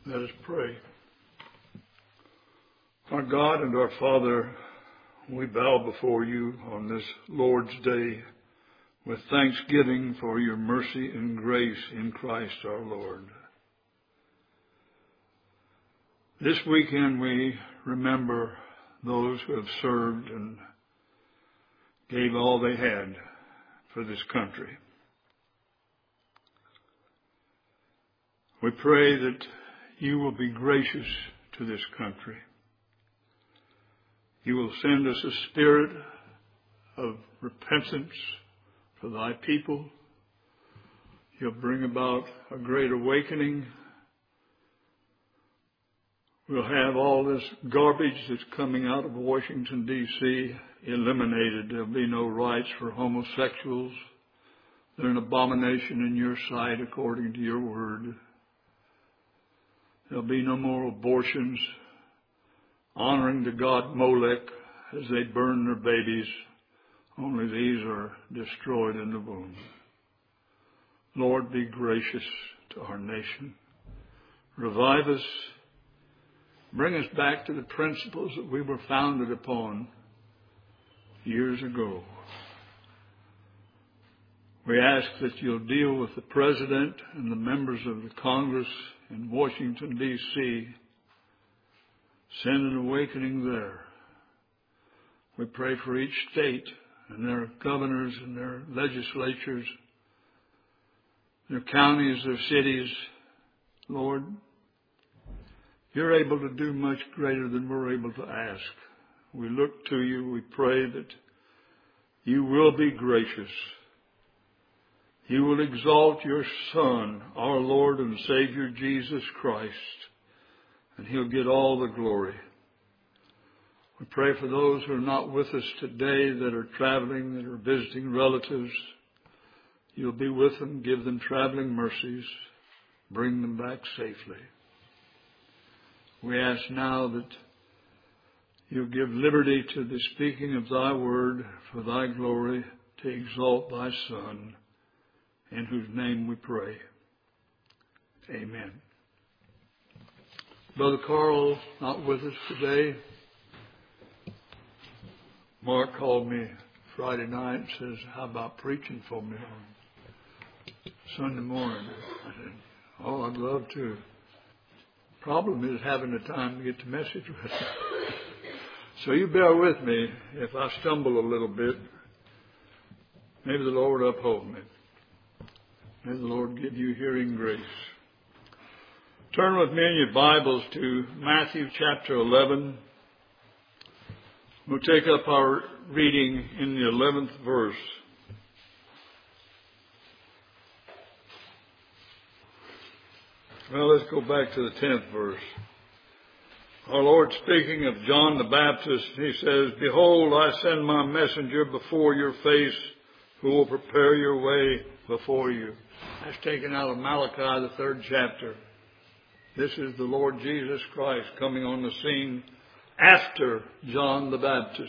Let us pray. Our God and our Father, we bow before you on this Lord's Day with thanksgiving for your mercy and grace in Christ our Lord. This weekend we remember those who have served and gave all they had for this country. We pray that you will be gracious to this country. You will send us a spirit of repentance for thy people. You'll bring about a great awakening. We'll have all this garbage that's coming out of Washington, D.C. eliminated. There'll be no rights for homosexuals. They're an abomination in your sight according to your word. There'll be no more abortions, honoring the god Molech as they burn their babies. Only these are destroyed in the womb. Lord, be gracious to our nation. Revive us. Bring us back to the principles that we were founded upon years ago. We ask that you'll deal with the President and the members of the Congress in Washington, D.C. Send an awakening there. We pray for each state and their governors and their legislatures, their counties, their cities. Lord, you're able to do much greater than we're able to ask. We look to you. We pray that you will be gracious. You will exalt your Son, our Lord and Savior, Jesus Christ, and he'll get all the glory. We pray for those who are not with us today, that are traveling, that are visiting relatives. You'll be with them, give them traveling mercies, bring them back safely. We ask now that you'll give liberty to the speaking of thy word for thy glory, to exalt thy Son, in whose name we pray. Amen. Brother Carl, not with us today. Mark called me Friday night and says, how about preaching for me on Sunday morning? I said, oh, I'd love to. Problem is having the time to get the message ready. So you bear with me if I stumble a little bit. Maybe the Lord uphold me. May the Lord give you hearing grace. Turn with me in your Bibles to Matthew chapter 11. We'll take up our reading in the 11th verse. Well, let's go back to the 10th verse. Our Lord speaking of John the Baptist, he says, behold, I send my messenger before your face, who will prepare your way before you. That's taken out of Malachi, the 3rd chapter. This is the Lord Jesus Christ coming on the scene after John the Baptist.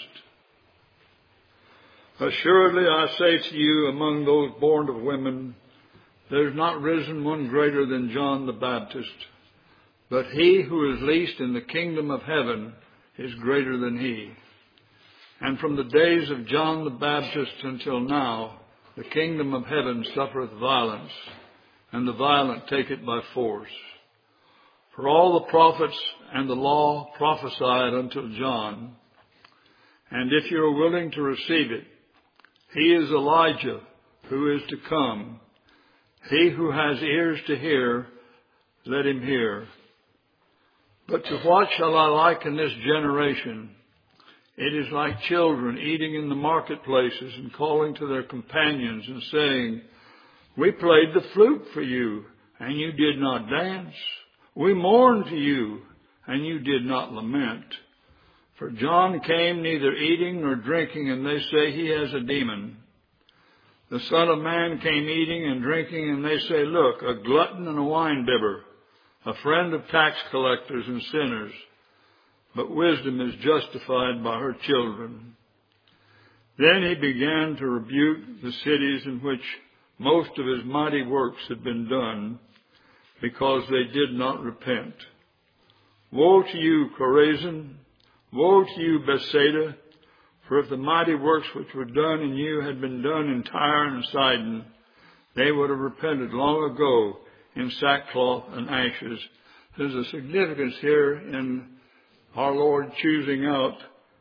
Assuredly, I say to you, among those born of women, there's not risen one greater than John the Baptist. But he who is least in the kingdom of heaven is greater than he. And from the days of John the Baptist until now, the kingdom of heaven suffereth violence, and the violent take it by force. For all the prophets and the law prophesied until John. And if you are willing to receive it, he is Elijah who is to come. He who has ears to hear, let him hear. But to what shall I liken this generation? It is like children eating in the marketplaces and calling to their companions and saying, we played the flute for you, and you did not dance. We mourned to you, and you did not lament. For John came neither eating nor drinking, and they say he has a demon. The Son of Man came eating and drinking, and they say, look, a glutton and a winebibber, a friend of tax collectors and sinners. But wisdom is justified by her children. Then he began to rebuke the cities in which most of his mighty works had been done, because they did not repent. Woe to you, Chorazin! Woe to you, Bethsaida! For if the mighty works which were done in you had been done in Tyre and Sidon, they would have repented long ago in sackcloth and ashes. There's a significance here in our Lord choosing out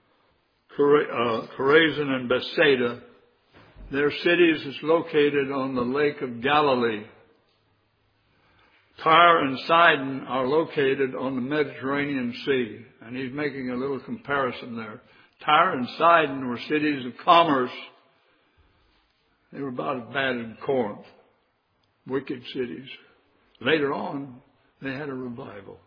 Chorazin and Bethsaida. They're cities that's located on the Lake of Galilee. Tyre and Sidon are located on the Mediterranean Sea. And he's making a little comparison there. Tyre and Sidon were cities of commerce. They were about as bad as Corinth. Wicked cities. Later on, they had a revival.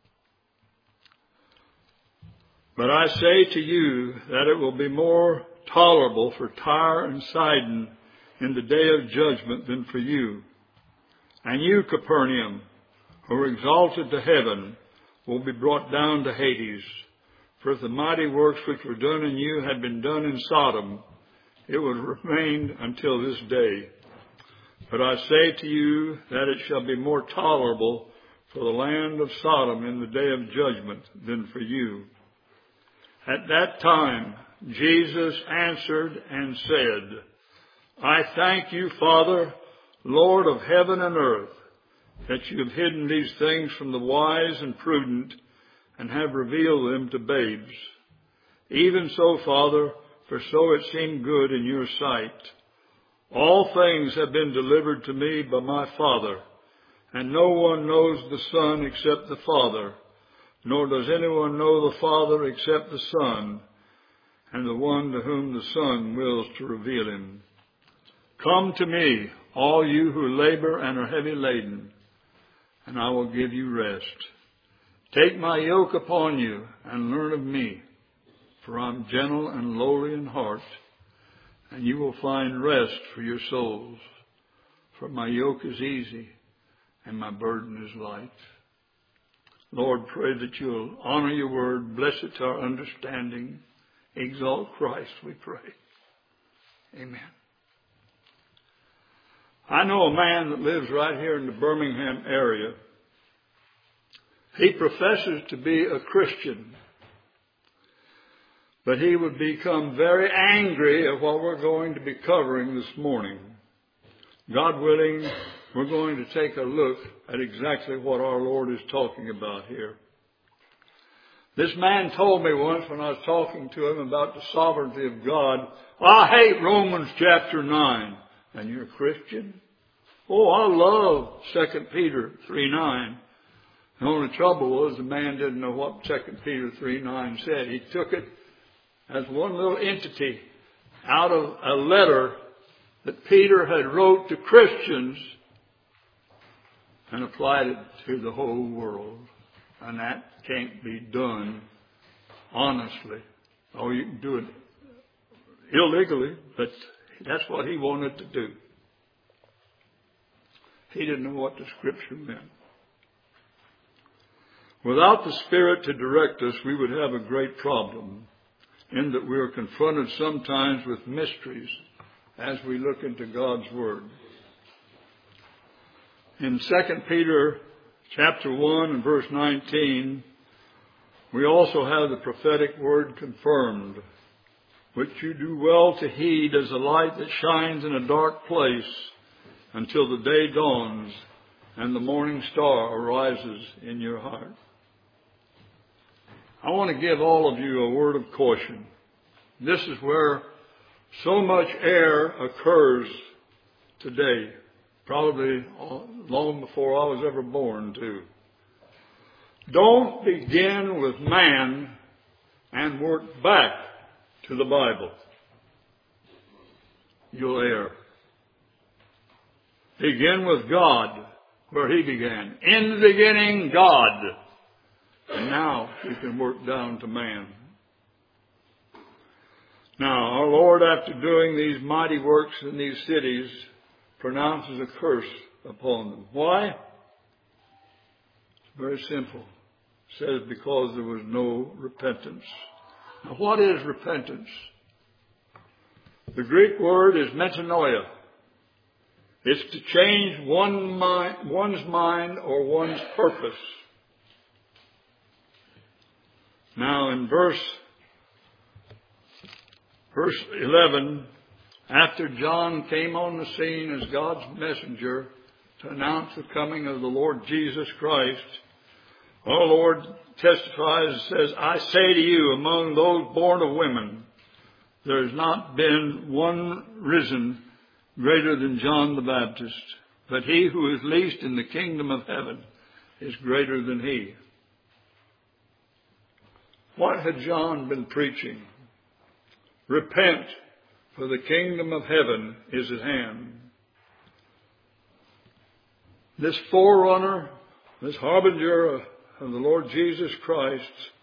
But I say to you that it will be more tolerable for Tyre and Sidon in the day of judgment than for you. And you, Capernaum, who are exalted to heaven, will be brought down to Hades. For if the mighty works which were done in you had been done in Sodom, it would have remained until this day. But I say to you that it shall be more tolerable for the land of Sodom in the day of judgment than for you. At that time, Jesus answered and said, I thank you, Father, Lord of heaven and earth, that you have hidden these things from the wise and prudent and have revealed them to babes. Even so, Father, for so it seemed good in your sight. All things have been delivered to me by my Father, and no one knows the Son except the Father, nor does anyone know the Father except the Son, and the one to whom the Son wills to reveal him. Come to me, all you who labor and are heavy laden, and I will give you rest. Take my yoke upon you and learn of me, for I am gentle and lowly in heart, and you will find rest for your souls. For my yoke is easy and my burden is light. Lord, pray that you'll honor your word, bless it to our understanding. Exalt Christ, we pray. Amen. I know a man that lives right here in the Birmingham area. He professes to be a Christian, but he would become very angry at what we're going to be covering this morning. God willing, we're going to take a look at exactly what our Lord is talking about here. This man told me once when I was talking to him about the sovereignty of God, I hate Romans chapter 9. And you're a Christian? Oh, I love 2 Peter 3:9. The only trouble was the man didn't know what 2 Peter 3:9 said. He took it as one little entity out of a letter that Peter had wrote to Christians and applied it to the whole world. And that can't be done honestly. Oh, you can do it illegally, but that's what he wanted to do. He didn't know what the Scripture meant. Without the Spirit to direct us, we would have a great problem in that we are confronted sometimes with mysteries as we look into God's Word. In 2 Peter chapter 1 and verse 19, we also have the prophetic word confirmed, which you do well to heed as a light that shines in a dark place until the day dawns and the morning star arises in your heart. I want to give all of you a word of caution. This is where so much error occurs today, probably long before I was ever born too. Don't begin with man and work back to the Bible. You'll err. Begin with God, where He began. In the beginning, God. And now you can work down to man. Now, our Lord, after doing these mighty works in these cities, pronounces a curse upon them. Why? It's very simple. It says because there was no repentance. Now, what is repentance? The Greek word is metanoia. It's to change one's mind or one's purpose. Now in verse 11, after John came on the scene as God's messenger to announce the coming of the Lord Jesus Christ, our Lord testifies and says, I say to you, among those born of women, there has not been one risen greater than John the Baptist, but he who is least in the kingdom of heaven is greater than he. What had John been preaching? Repent, for the kingdom of heaven is at hand. This forerunner, this harbinger of the Lord Jesus Christ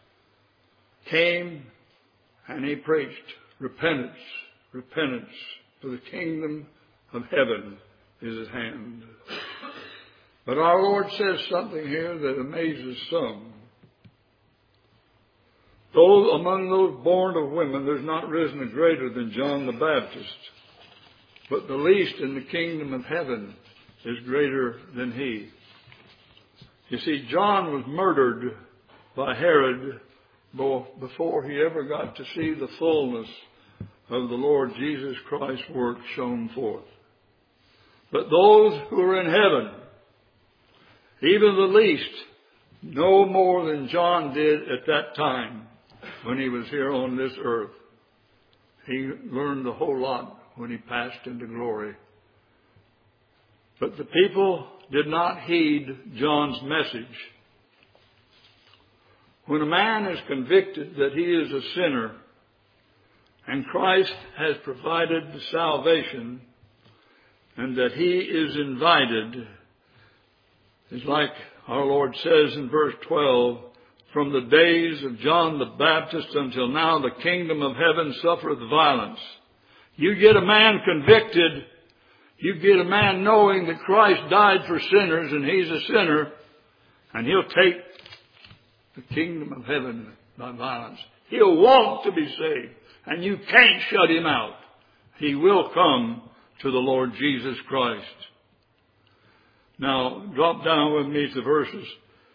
came and he preached repentance, repentance, for the kingdom of heaven is at hand. But our Lord says something here that amazes some. Though among those born of women there's not risen a greater than John the Baptist, but the least in the kingdom of heaven is greater than he. You see, John was murdered by Herod before he ever got to see the fullness of the Lord Jesus Christ's work shown forth. But those who are in heaven, even the least, no more than John did at that time when he was here on this earth. He learned a whole lot when he passed into glory. But the people did not heed John's message. When a man is convicted that he is a sinner and Christ has provided the salvation and that he is invited, it's like our Lord says in verse 12, from the days of John the Baptist until now, the kingdom of heaven suffereth violence. You get a man convicted, you get a man knowing that Christ died for sinners and he's a sinner, and he'll take the kingdom of heaven by violence. He'll want to be saved, and you can't shut him out. He will come to the Lord Jesus Christ. Now, drop down with me to verses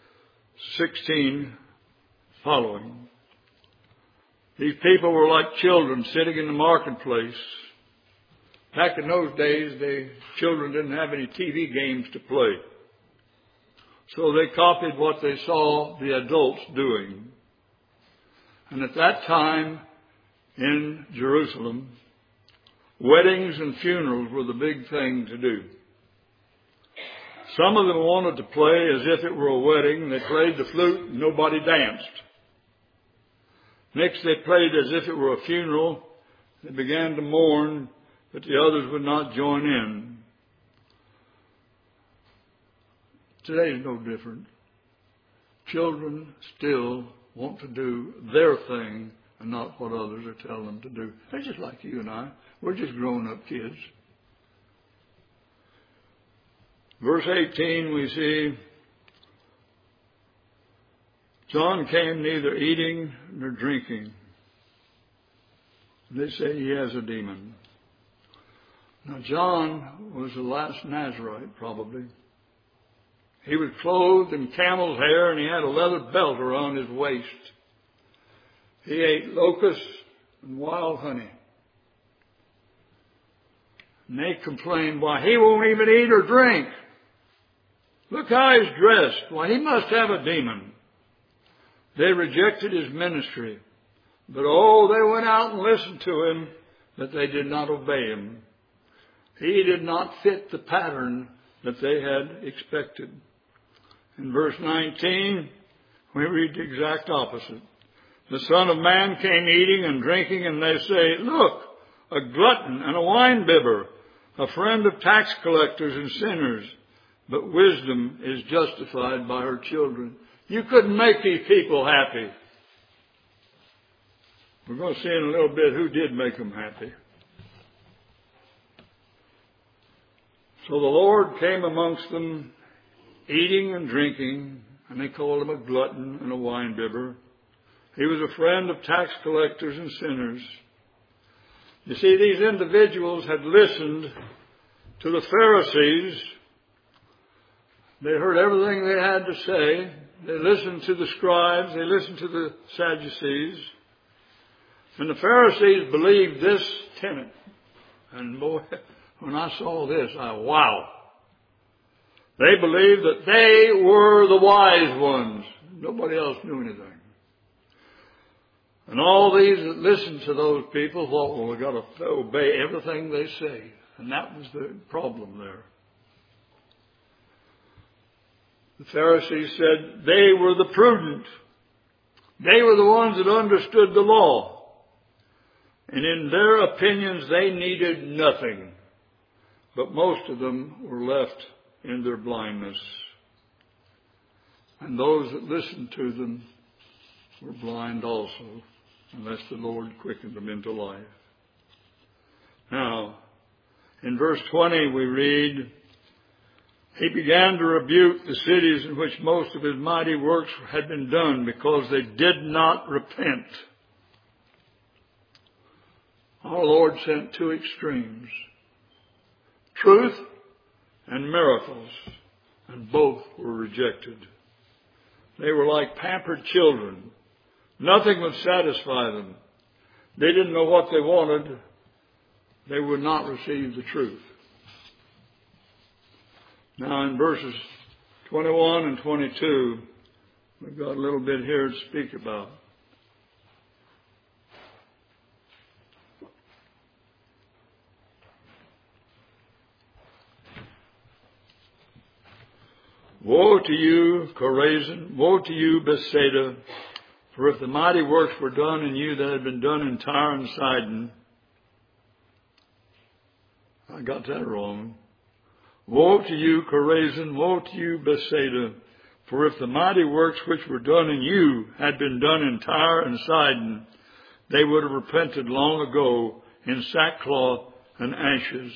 16 following. These people were like children sitting in the marketplace. Back in those days, the children didn't have any TV games to play. So they copied what they saw the adults doing. And at that time in Jerusalem, weddings and funerals were the big thing to do. Some of them wanted to play as if it were a wedding. They played the flute and nobody danced. Next they played as if it were a funeral. They began to mourn, but the others would not join in. Today is no different. Children still want to do their thing and not what others are telling them to do. They're just like you and I. We're just grown-up kids. Verse 18 we see, John came neither eating nor drinking. They say he has a demon. Now John was the last Nazarite probably. He was clothed in camel's hair and he had a leather belt around his waist. He ate locusts and wild honey. And they complained, why, he won't even eat or drink. Look how he's dressed. Why, he must have a demon. They rejected his ministry. But they went out and listened to him, but they did not obey him. He did not fit the pattern that they had expected. In verse 19, we read the exact opposite. The Son of Man came eating and drinking, and they say, look, a glutton and a winebibber, a friend of tax collectors and sinners. But wisdom is justified by her children. You couldn't make these people happy. We're going to see in a little bit who did make them happy. So the Lord came amongst them, eating and drinking, and they called him a glutton and a winebibber. He was a friend of tax collectors and sinners. You see, these individuals had listened To the Pharisees, they heard everything they had to say. They listened to the scribes. They listened to the Sadducees. And the Pharisees believed this tenet. And boy, when I saw this, wow. They believed that they were the wise ones. Nobody else knew anything. And all these that listened to those people thought, well, we've got to obey everything they say. And that was the problem there. The Pharisees said they were the prudent. They were the ones that understood the law. And in their opinions, they needed nothing. But most of them were left in their blindness. And those that listened to them were blind also, unless the Lord quickened them into life. Now, in verse 20 we read, he began to rebuke the cities in which most of his mighty works had been done, because they did not repent. Our Lord sent two extremes, truth and miracles, and both were rejected. They were like pampered children. Nothing would satisfy them. They didn't know what they wanted. They would not receive the truth. Now in verses 21 and 22, we've got a little bit here to speak about. Woe to you, Chorazin! Woe to you, Bethsaida! For if the mighty works were done in you that had been done in Tyre and Sidon... I got that wrong. Woe to you, Chorazin! Woe to you, Bethsaida! For if the mighty works which were done in you had been done in Tyre and Sidon, they would have repented long ago in sackcloth and ashes.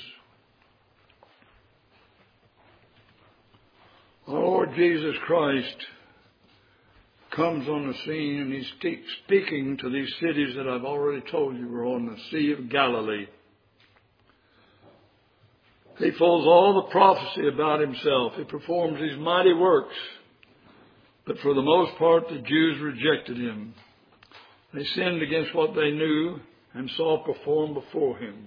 Our Lord Jesus Christ comes on the scene, and he's speaking to these cities that I've already told you were on the Sea of Galilee. He fulfills all the prophecy about himself. He performs these mighty works. But for the most part, the Jews rejected him. They sinned against what they knew and saw performed before him.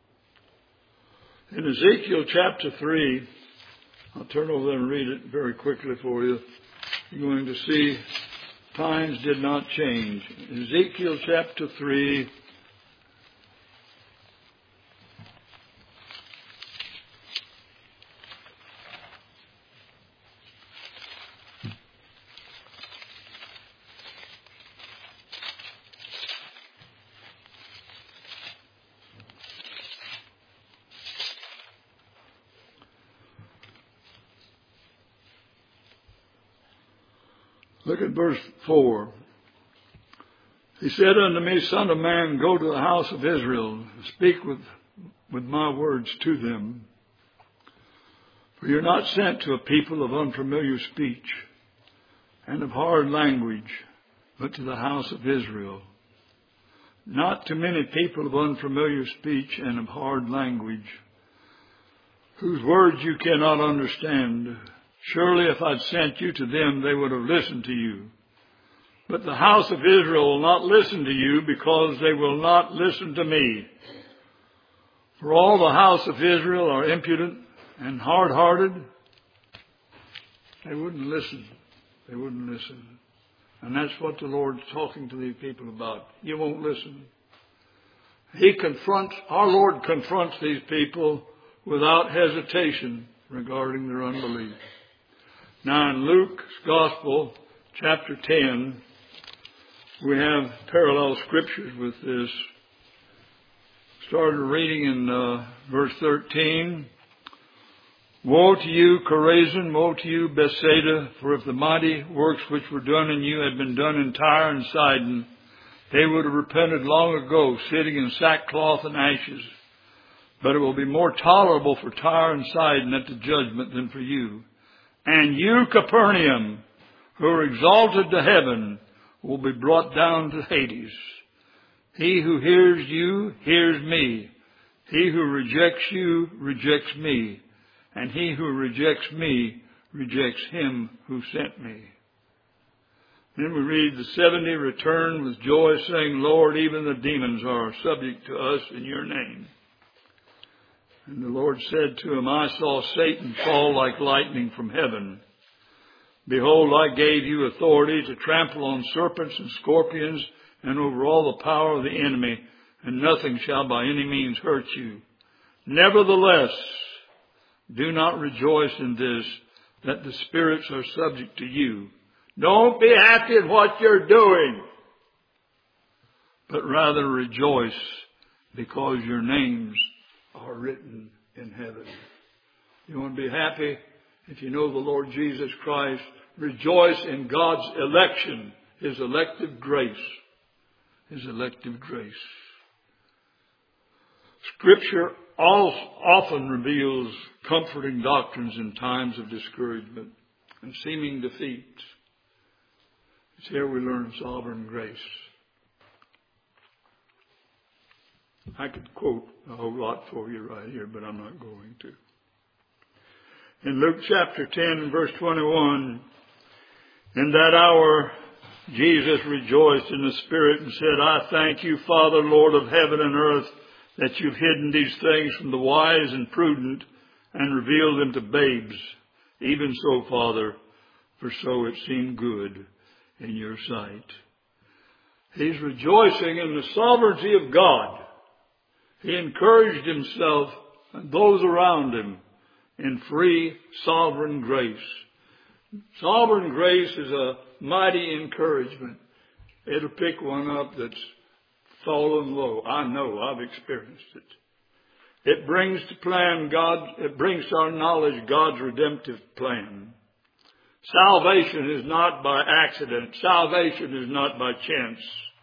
In Ezekiel chapter 3, I'll turn over there and read it very quickly for you. You're going to see times did not change. Ezekiel chapter 3. Look at verse 4. He said unto me, Son of man, go to the house of Israel, speak with my words to them. For you're not sent to a people of unfamiliar speech and of hard language, but to the house of Israel. Not to many people of unfamiliar speech and of hard language, whose words you cannot understand. Surely if I'd sent you to them, they would have listened to you. But the house of Israel will not listen to you, because they will not listen to me. For all the house of Israel are impudent and hard-hearted. They wouldn't listen. They wouldn't listen. And that's what the Lord's talking to these people about. You won't listen. Our Lord confronts these people without hesitation regarding their unbelief. Now in Luke's Gospel, chapter 10, we have parallel scriptures with this. Started reading in verse 13. Woe to you, Chorazin! Woe to you, Bethsaida! For if the mighty works which were done in you had been done in Tyre and Sidon, they would have repented long ago, sitting in sackcloth and ashes. But it will be more tolerable for Tyre and Sidon at the judgment than for you. And you, Capernaum, who are exalted to heaven, will be brought down to Hades. He who hears you hears me. He who rejects you rejects me, and he who rejects me rejects him who sent me. Then we read, the 70 returned with joy, saying, Lord, even the demons are subject to us in your name. And the Lord said to him, I saw Satan fall like lightning from heaven. Behold, I gave you authority to trample on serpents and scorpions and over all the power of the enemy, and nothing shall by any means hurt you. Nevertheless, do not rejoice in this, that the spirits are subject to you. Don't be happy at what you're doing, but rather rejoice because your names are written in heaven. You want to be happy? If you know the Lord Jesus Christ, rejoice in God's election, His elective grace. His elective grace. Scripture often reveals comforting doctrines in times of discouragement and seeming defeat. It's here we learn sovereign grace. I could quote a whole lot for you right here, but I'm not going to. In Luke chapter 10 and verse 21, in that hour Jesus rejoiced in the Spirit and said, I thank you, Father, Lord of heaven and earth, that you've hidden these things from the wise and prudent and revealed them to babes. Even so, Father, for so it seemed good in your sight. He's rejoicing in the sovereignty of God. He encouraged himself and those around him in free sovereign grace. Sovereign grace is a mighty encouragement. It'll pick one up that's fallen low. I know, I've experienced it. It brings to our knowledge God's redemptive plan. Salvation is not by accident. Salvation is not by chance.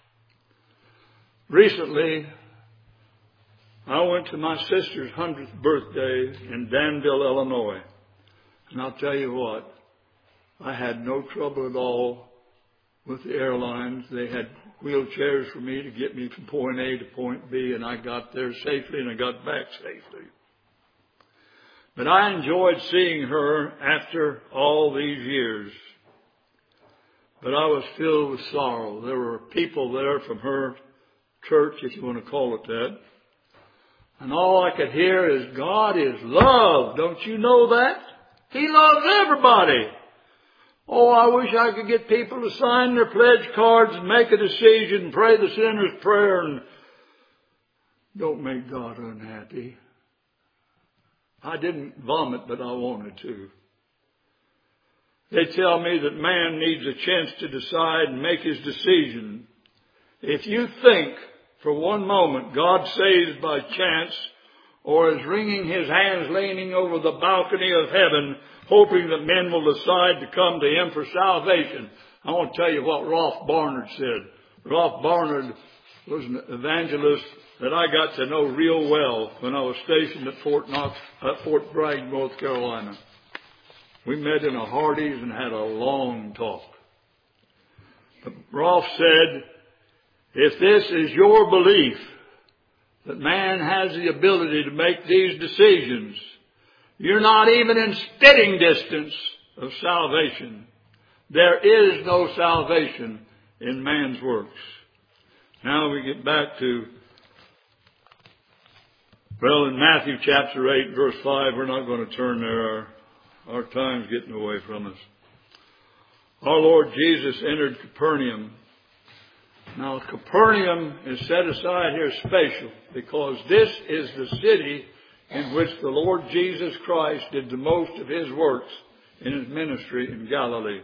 Recently, I went to my sister's 100th birthday in Danville, Illinois. And I'll tell you what, I had no trouble at all with the airlines. They had wheelchairs for me to get me from point A to point B, and I got there safely and I got back safely. But I enjoyed seeing her after all these years. But I was filled with sorrow. There were people there from her church, if you want to call it that. And all I could hear is, God is love. Don't you know that? He loves everybody. Oh, I wish I could get people to sign their pledge cards and make a decision and pray the sinner's prayer and don't make God unhappy. I didn't vomit, but I wanted to. They tell me that man needs a chance to decide and make his decision. If you think for one moment God saves by chance or is wringing his hands leaning over the balcony of heaven hoping that men will decide to come to him for salvation, I want to tell you what Rolf Barnard said. Rolf Barnard was an evangelist that I got to know real well when I was stationed at Fort Bragg, North Carolina. We met in a Hardee's and had a long talk. But Rolf said, if this is your belief that man has the ability to make these decisions, you're not even in spitting distance of salvation. There is no salvation in man's works. Now we get back to, in Matthew chapter 8, verse 5, we're not going to turn there. Our time's getting away from us. Our Lord Jesus entered Capernaum. Now, Capernaum is set aside here special because this is the city in which the Lord Jesus Christ did the most of his works in his ministry in Galilee.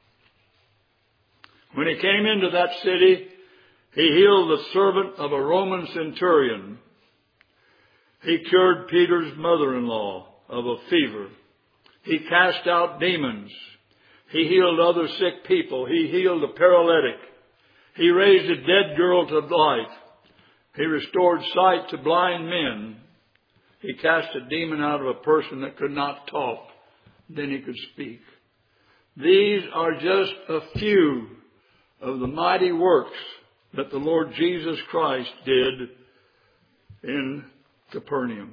When he came into that city, he healed the servant of a Roman centurion. He cured Peter's mother-in-law of a fever. He cast out demons. He healed other sick people. He healed a paralytic. He raised a dead girl to life. He restored sight to blind men. He cast a demon out of a person that could not talk. Then he could speak. These are just a few of the mighty works that the Lord Jesus Christ did in Capernaum.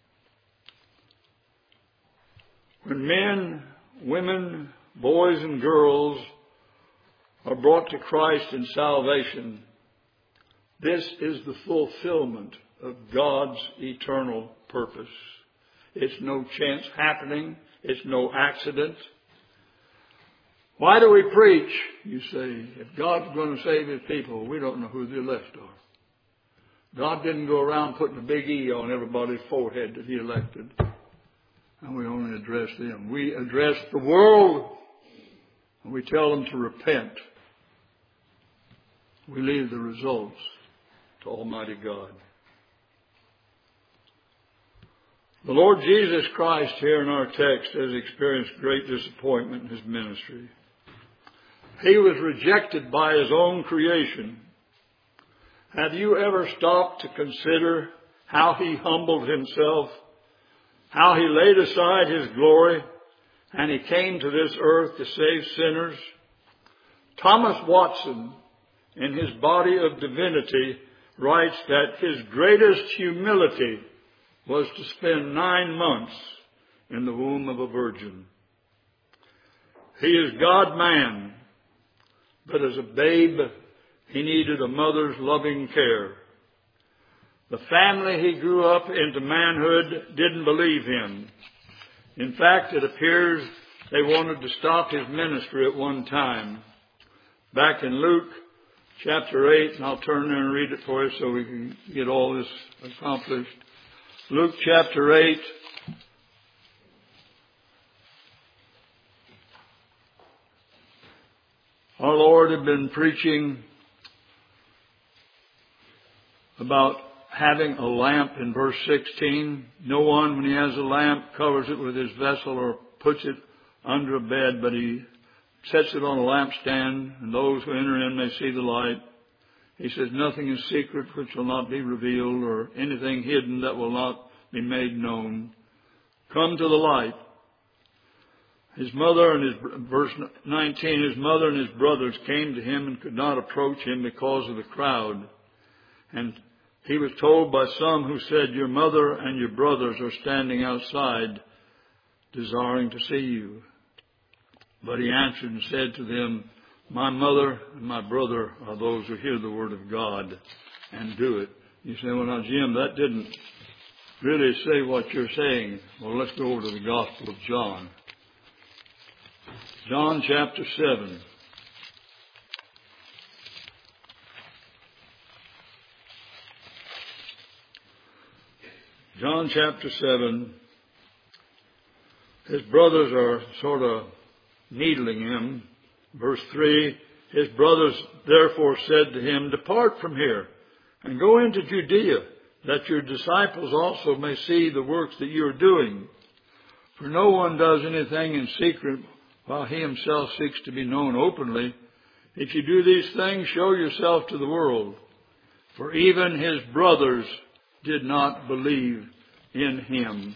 When men, women, boys and girls are brought to Christ in salvation, this is the fulfillment of God's eternal purpose. It's no chance happening. It's no accident. Why do we preach? You say, if God's going to save His people, we don't know who the elect are. God didn't go around putting a big E on everybody's forehead that He elected. And we only address them. We address the world, and we tell them to repent. We leave the results to Almighty God. The Lord Jesus Christ here in our text has experienced great disappointment in His ministry. He was rejected by His own creation. Have you ever stopped to consider how He humbled Himself, how He laid aside His glory, and He came to this earth to save sinners? Thomas Watson, in his Body of Divinity, writes that His greatest humility was to spend 9 months in the womb of a virgin. He is God-man, but as a babe, He needed a mother's loving care. The family He grew up into manhood didn't believe Him. In fact, it appears they wanted to stop His ministry at one time. Back in Luke chapter 8, and I'll turn there and read it for you so we can get all this accomplished. Luke chapter 8. Our Lord had been preaching about having a lamp in verse 16. No one, when he has a lamp, covers it with his vessel or puts it under a bed, but he sets it on a lampstand, and those who enter in may see the light. He says, nothing is secret which will not be revealed, or anything hidden that will not be made known. Come to the light. His mother and verse 19, his mother and his brothers came to him and could not approach him because of the crowd. And he was told by some who said, your mother and your brothers are standing outside, desiring to see you. But he answered and said to them, my mother and my brother are those who hear the word of God and do it. You say, well, now, Jim, that didn't really say what you're saying. Well, let's go over to the Gospel of John. John chapter 7. John chapter 7. His brothers are sort of needling him. Verse 3, his brothers therefore said to him, depart from here and go into Judea, that your disciples also may see the works that you are doing. For no one does anything in secret while he himself seeks to be known openly. If you do these things, show yourself to the world. For even his brothers did not believe in him.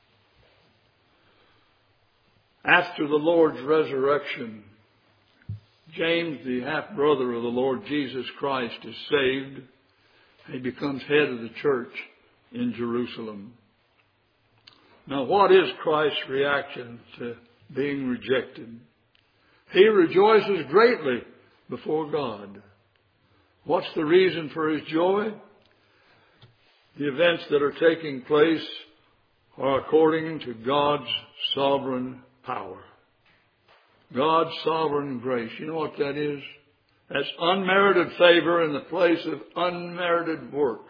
After the Lord's resurrection, James, the half-brother of the Lord Jesus Christ, is saved. He becomes head of the church in Jerusalem. Now, what is Christ's reaction to being rejected? He rejoices greatly before God. What's the reason for his joy? The events that are taking place are according to God's sovereign power. God's sovereign grace. You know what that is? That's unmerited favor in the place of unmerited works.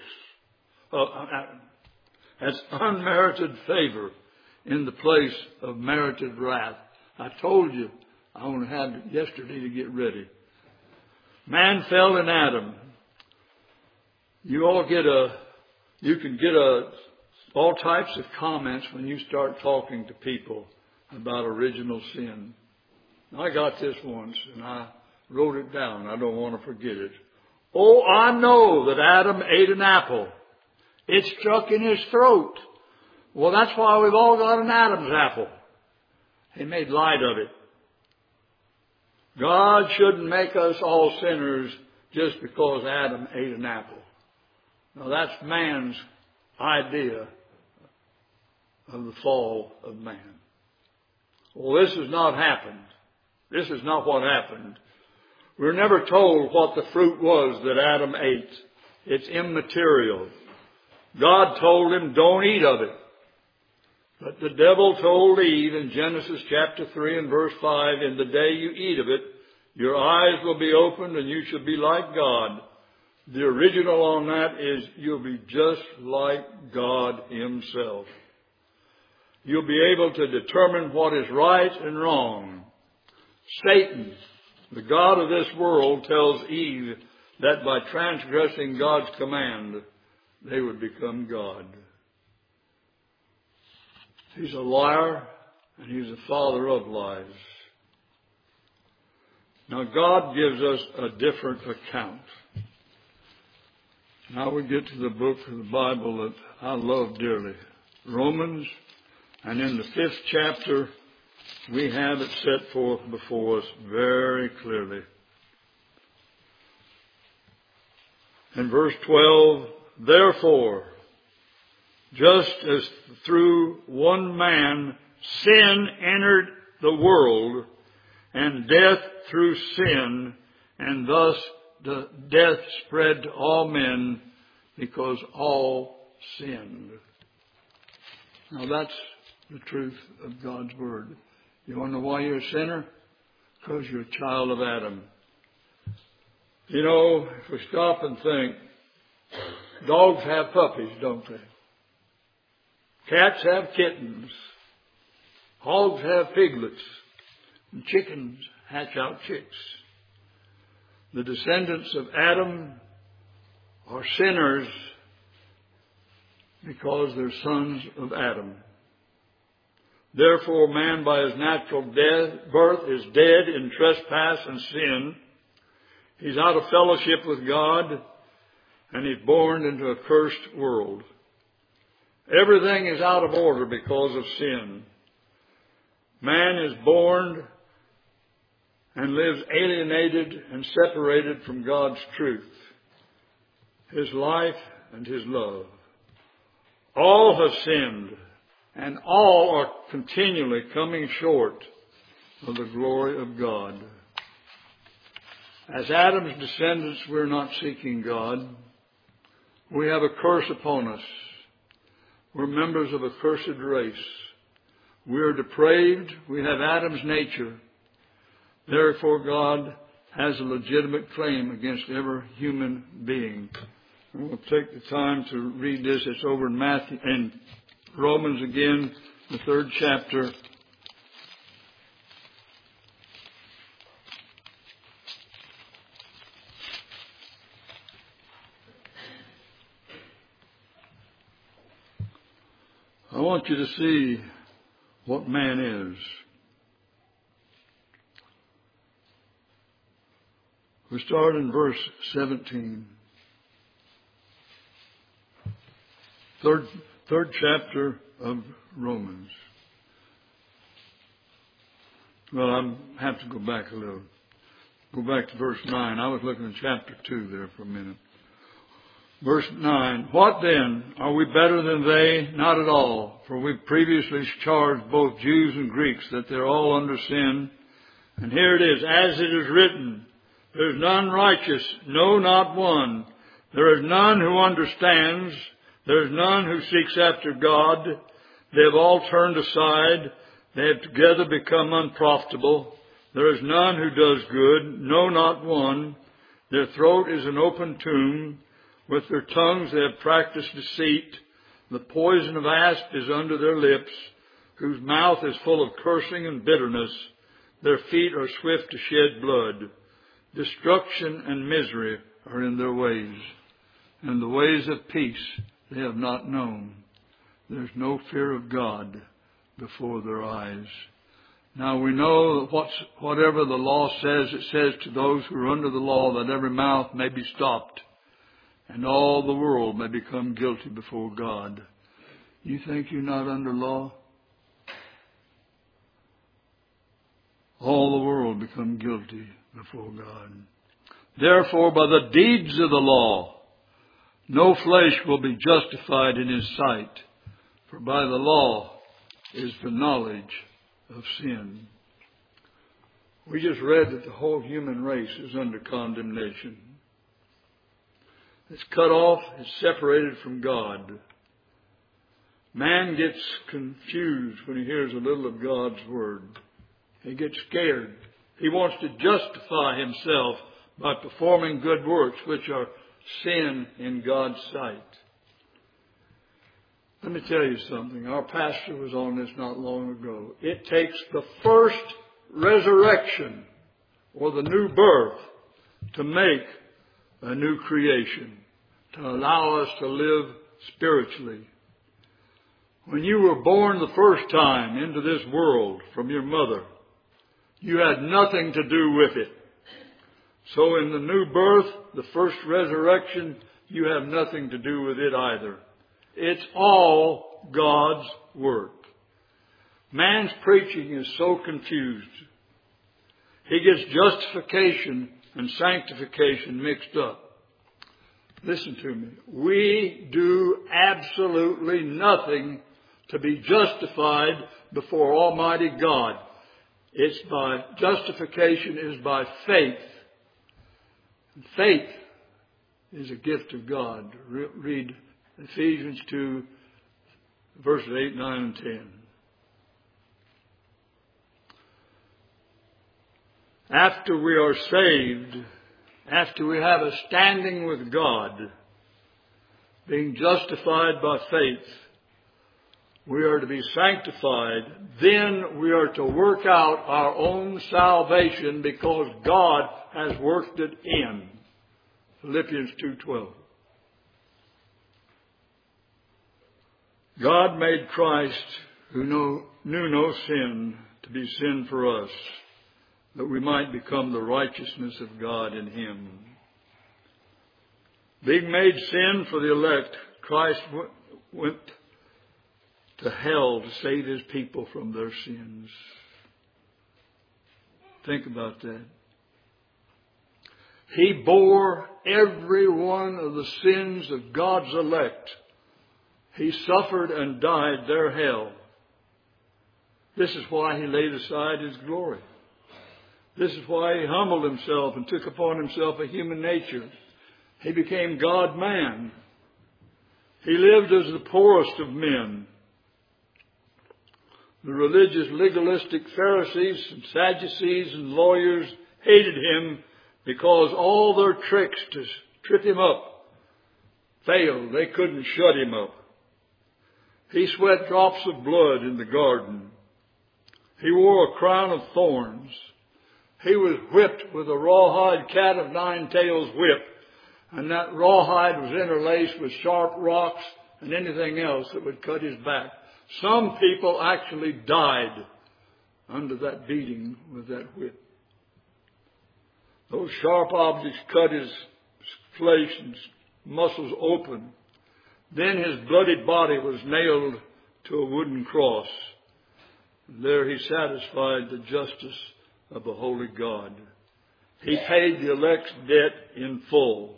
That's unmerited favor in the place of merited wrath. I told you I only had yesterday to get ready. Man fell in Adam. You can get all types of comments when you start talking to people about original sin. I got this once, and I wrote it down. I don't want to forget it. Oh, I know that Adam ate an apple. It stuck in his throat. Well, that's why we've all got an Adam's apple. He made light of it. God shouldn't make us all sinners just because Adam ate an apple. Now, that's man's idea of the fall of man. Well, this has not happened. This is not what happened. We're never told what the fruit was that Adam ate. It's immaterial. God told him, don't eat of it. But the devil told Eve in Genesis chapter 3 and verse 5, in the day you eat of it, your eyes will be opened and you shall be like God. The original on that is you'll be just like God Himself. You'll be able to determine what is right and wrong. Satan, the god of this world, tells Eve that by transgressing God's command, they would become God. He's a liar, and he's the father of lies. Now, God gives us a different account. Now we get to the book of the Bible that I love dearly, Romans, and in the 5th chapter, we have it set forth before us very clearly. In verse 12, therefore, just as through one man sin entered the world, and death through sin, and thus the death spread to all men because all sinned. Now that's the truth of God's Word. You want to know why you're a sinner? Because you're a child of Adam. You know, if we stop and think, dogs have puppies, don't they? Cats have kittens. Hogs have piglets. And chickens hatch out chicks. The descendants of Adam are sinners because they're sons of Adam. Therefore, man by his natural birth is dead in trespass and sin. He's out of fellowship with God, and he's born into a cursed world. Everything is out of order because of sin. Man is born and lives alienated and separated from God's truth, His life and His love. All have sinned, and all are continually coming short of the glory of God. As Adam's descendants, we're not seeking God. We have a curse upon us. We're members of a cursed race. We're depraved. We have Adam's nature. Therefore, God has a legitimate claim against every human being. And we'll take the time to read this. It's over in Matthew and Romans again, the 3rd chapter. I want you to see what man is. We start in verse 17. Third chapter of Romans. Well, I have to go back a little. Go back to verse 9. I was looking at chapter 2 there for a minute. Verse 9. What then? Are we better than they? Not at all. For we've previously charged both Jews and Greeks that they're all under sin. And here it is. As it is written, there's none righteous, no, not one. There is none who understands. There is none who seeks after God. They have all turned aside. They have together become unprofitable. There is none who does good, no, not one. Their throat is an open tomb. With their tongues they have practiced deceit. The poison of asp is under their lips, whose mouth is full of cursing and bitterness. Their feet are swift to shed blood. Destruction and misery are in their ways, and the ways of peace they have not known. There's no fear of God before their eyes. Now we know that whatever the law says, it says to those who are under the law that every mouth may be stopped, and all the world may become guilty before God. You think you're not under law? All the world become guilty before God. Therefore, by the deeds of the law, No flesh will be justified in his sight, for by the law is the knowledge of sin. We just read that the whole human race is under condemnation. It's cut off, it's separated from God. Man gets confused when he hears a little of God's Word. He gets scared. He wants to justify himself by performing good works, which are sin in God's sight. Let me tell you something. Our pastor was on this not long ago. It takes the first resurrection or the new birth to make a new creation, to allow us to live spiritually. When you were born the first time into this world from your mother, you had nothing to do with it. So in the new birth, the first resurrection, you have nothing to do with it either. It's all God's work. Man's preaching is so confused. He gets justification and sanctification mixed up. Listen to me. We do absolutely nothing to be justified before Almighty God. Justification is by faith. Faith is a gift of God. Read Ephesians 2, verses 8, 9, and 10. After we are saved, after we have a standing with God, being justified by faith, we are to be sanctified. Then we are to work out our own salvation because God has worked it in. Philippians 2:12. God made Christ, who knew no sin, to be sin for us, that we might become the righteousness of God in Him. Being made sin for the elect, Christ went to hell to save His people from their sins. Think about that. He bore every one of the sins of God's elect. He suffered and died their hell. This is why He laid aside His glory. This is why He humbled Himself and took upon Himself a human nature. He became God-man. He lived as the poorest of men. The religious, legalistic Pharisees and Sadducees and lawyers hated Him because all their tricks to trip Him up failed. They couldn't shut Him up. He sweat drops of blood in the garden. He wore a crown of thorns. He was whipped with a rawhide cat of nine tails whip. And that rawhide was interlaced with sharp rocks and anything else that would cut His back. Some people actually died under that beating with that whip. Those sharp objects cut His flesh and muscles open. Then His bloody body was nailed to a wooden cross. And there He satisfied the justice of the holy God. He paid the elect's debt in full.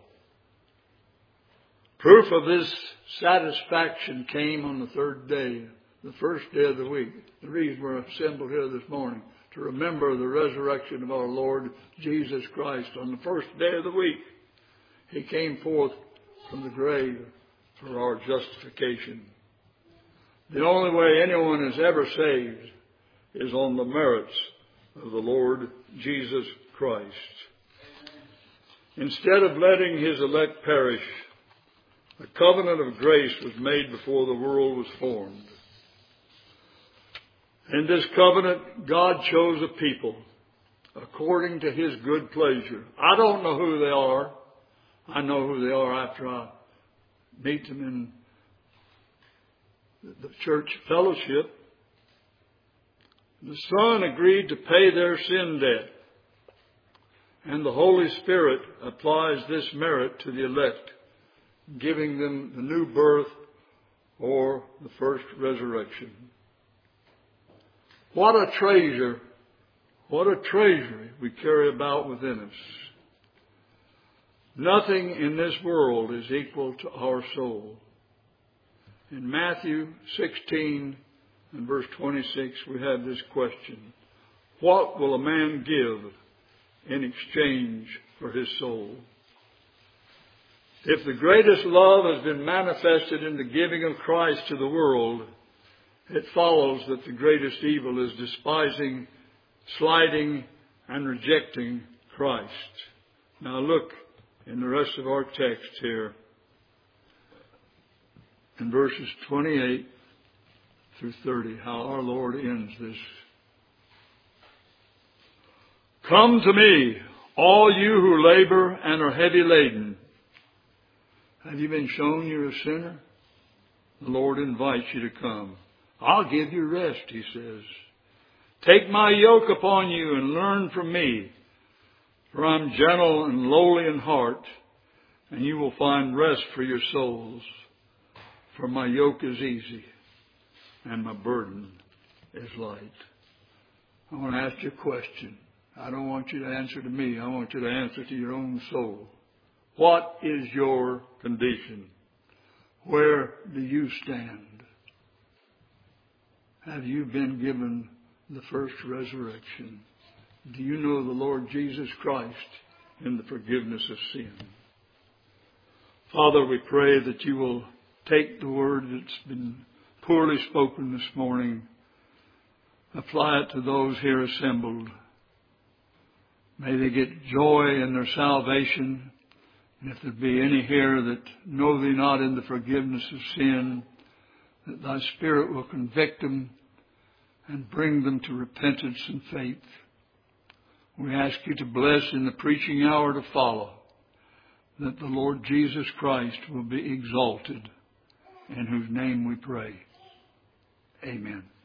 Proof of this satisfaction came on the third day, the first day of the week. The reason we're assembled here this morning, to remember the resurrection of our Lord Jesus Christ on the first day of the week. He came forth from the grave for our justification. The only way anyone is ever saved is on the merits of the Lord Jesus Christ. Instead of letting His elect perish, a covenant of grace was made before the world was formed. In this covenant, God chose a people according to His good pleasure. I don't know who they are. I know who they are after I meet them in the church fellowship. The Son agreed to pay their sin debt. And the Holy Spirit applies this merit to the elect, giving them the new birth or the first resurrection. What a treasure, what a treasury we carry about within us. Nothing in this world is equal to our soul. In Matthew 16 and verse 26, we have this question. What will a man give in exchange for his soul? If the greatest love has been manifested in the giving of Christ to the world, it follows that the greatest evil is despising, slighting, and rejecting Christ. Now look in the rest of our text here in verses 28 through 30, how our Lord ends this. Come to me, all you who labor and are heavy laden. Have you been shown you're a sinner? The Lord invites you to come. I'll give you rest, he says. Take my yoke upon you and learn from me, for I'm gentle and lowly in heart, and you will find rest for your souls. For my yoke is easy, and my burden is light. I want to ask you a question. I don't want you to answer to me. I want you to answer to your own soul. What is your condition? Where do you stand? Have you been given the first resurrection? Do you know the Lord Jesus Christ in the forgiveness of sin? Father, we pray that you will take the word that's been poorly spoken this morning, apply it to those here assembled. May they get joy in their salvation. And if there be any here that know thee not in the forgiveness of sin, that thy Spirit will convict them and bring them to repentance and faith. We ask you to bless in the preaching hour to follow, that the Lord Jesus Christ will be exalted, in whose name we pray. Amen.